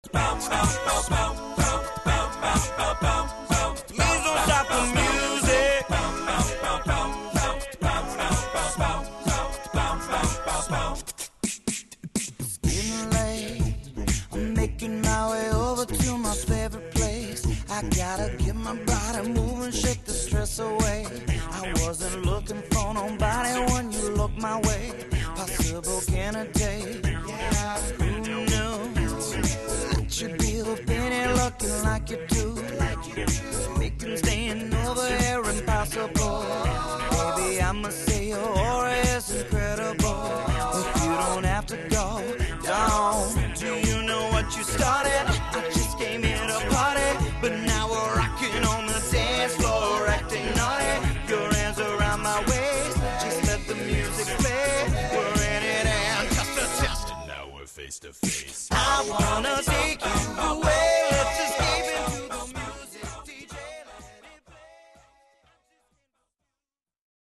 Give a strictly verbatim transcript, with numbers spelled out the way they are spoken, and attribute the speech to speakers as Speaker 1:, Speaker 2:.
Speaker 1: Please don't stop the music. It's getting late. I'm making my way over to my favorite place. I gotta get my body moving, shake the stress away. I wasn't looking for nobody when you looked my way. Possible candidate. Yeah, who knew that you'd be the penny looking like you do? Making staying over here impossible. Baby, I must say your aura is incredible. If you don't have to go, don't. Do you know what you started?